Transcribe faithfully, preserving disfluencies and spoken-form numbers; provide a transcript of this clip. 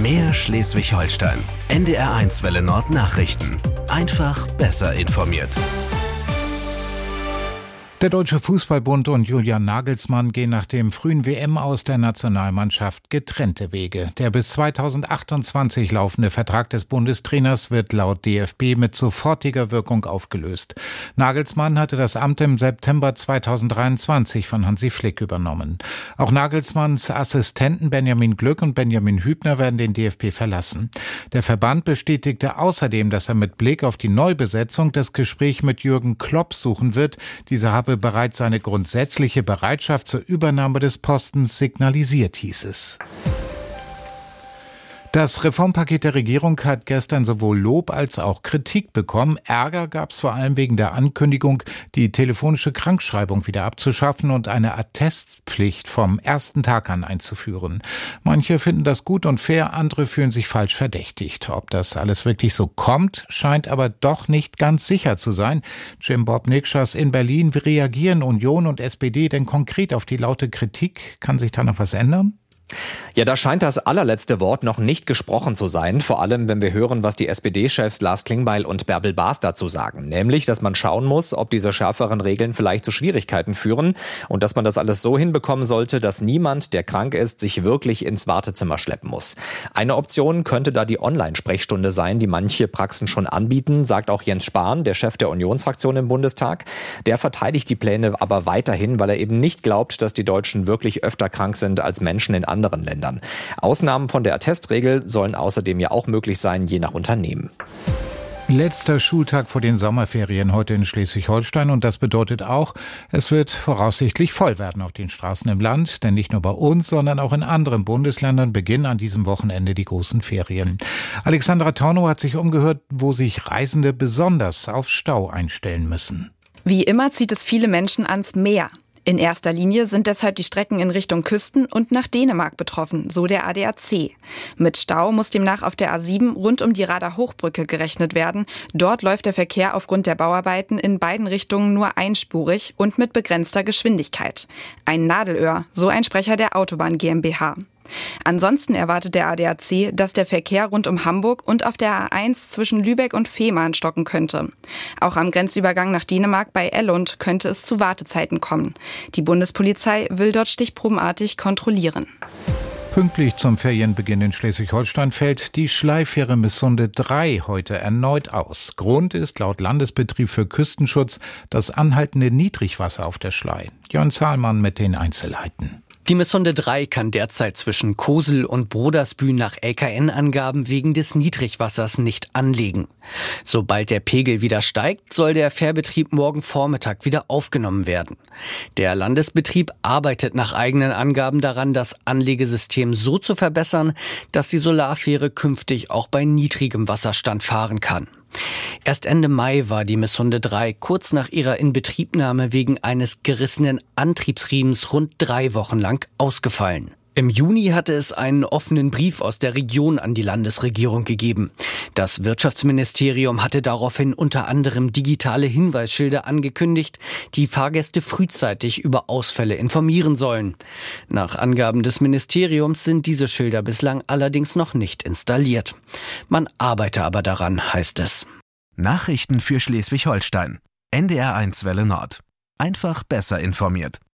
Mehr Schleswig-Holstein. N D R eins Welle Nord Nachrichten. Einfach besser informiert. Der Deutsche Fußballbund und Julian Nagelsmann gehen nach dem frühen W M-Aus der Nationalmannschaft getrennte Wege. Der bis zweitausendachtundzwanzig laufende Vertrag des Bundestrainers wird laut D F B mit sofortiger Wirkung aufgelöst. Nagelsmann hatte das Amt im September zweitausenddreiundzwanzig von Hansi Flick übernommen. Auch Nagelsmanns Assistenten Benjamin Glück und Benjamin Hübner werden den D F B verlassen. Der Verband bestätigte außerdem, dass er mit Blick auf die Neubesetzung das Gespräch mit Jürgen Klopp suchen wird. Dieser habe bereits seine grundsätzliche Bereitschaft zur Übernahme des Postens signalisiert, hieß es. Das Reformpaket der Regierung hat gestern sowohl Lob als auch Kritik bekommen. Ärger gab es vor allem wegen der Ankündigung, die telefonische Krankschreibung wieder abzuschaffen und eine Attestpflicht vom ersten Tag an einzuführen. Manche finden das gut und fair, andere fühlen sich falsch verdächtigt. Ob das alles wirklich so kommt, scheint aber doch nicht ganz sicher zu sein. Jim Bob Nikschas in Berlin. Wie reagieren Union und S P D denn konkret auf die laute Kritik? Kann sich da noch was ändern? Ja, da scheint das allerletzte Wort noch nicht gesprochen zu sein, vor allem wenn wir hören, was die S P D-Chefs Lars Klingbeil und Bärbel Baas dazu sagen. Nämlich, dass man schauen muss, ob diese schärferen Regeln vielleicht zu Schwierigkeiten führen und dass man das alles so hinbekommen sollte, dass niemand, der krank ist, sich wirklich ins Wartezimmer schleppen muss. Eine Option könnte da die Online-Sprechstunde sein, die manche Praxen schon anbieten, sagt auch Jens Spahn, der Chef der Unionsfraktion im Bundestag. Der verteidigt die Pläne aber weiterhin, weil er eben nicht glaubt, dass die Deutschen wirklich öfter krank sind als Menschen in anderen anderen Ländern. Ausnahmen von der Attestregel sollen außerdem ja auch möglich sein, je nach Unternehmen. Letzter Schultag vor den Sommerferien heute in Schleswig-Holstein und das bedeutet auch, es wird voraussichtlich voll werden auf den Straßen im Land, denn nicht nur bei uns, sondern auch in anderen Bundesländern beginnen an diesem Wochenende die großen Ferien. Alexandra Tornow hat sich umgehört, wo sich Reisende besonders auf Stau einstellen müssen. Wie immer zieht es viele Menschen ans Meer. In erster Linie sind deshalb die Strecken in Richtung Küsten und nach Dänemark betroffen, so der A D A C. Mit Stau muss demnach auf der A sieben rund um die Rader Hochbrücke gerechnet werden. Dort läuft der Verkehr aufgrund der Bauarbeiten in beiden Richtungen nur einspurig und mit begrenzter Geschwindigkeit. Ein Nadelöhr, so ein Sprecher der Autobahn GmbH. Ansonsten erwartet der A D A C, dass der Verkehr rund um Hamburg und auf der A eins zwischen Lübeck und Fehmarn stocken könnte. Auch am Grenzübergang nach Dänemark bei Ellund könnte es zu Wartezeiten kommen. Die Bundespolizei will dort stichprobenartig kontrollieren. Pünktlich zum Ferienbeginn in Schleswig-Holstein fällt die Schleifähre Missunde drei heute erneut aus. Grund ist laut Landesbetrieb für Küstenschutz das anhaltende Niedrigwasser auf der Schlei. Jörn Zahlmann mit den Einzelheiten. Die Missunde drei kann derzeit zwischen Kosel und Brodersbühl nach L K N-Angaben wegen des Niedrigwassers nicht anlegen. Sobald der Pegel wieder steigt, soll der Fährbetrieb morgen Vormittag wieder aufgenommen werden. Der Landesbetrieb arbeitet nach eigenen Angaben daran, das Anlegesystem so zu verbessern, dass die Solarfähre künftig auch bei niedrigem Wasserstand fahren kann. Erst Ende Mai war die Missunde drei kurz nach ihrer Inbetriebnahme wegen eines gerissenen Antriebsriemens rund drei Wochen lang ausgefallen. Im Juni hatte es einen offenen Brief aus der Region an die Landesregierung gegeben. Das Wirtschaftsministerium hatte daraufhin unter anderem digitale Hinweisschilder angekündigt, die Fahrgäste frühzeitig über Ausfälle informieren sollen. Nach Angaben des Ministeriums sind diese Schilder bislang allerdings noch nicht installiert. Man arbeite aber daran, heißt es. Nachrichten für Schleswig-Holstein. N D R eins Welle Nord. Einfach besser informiert.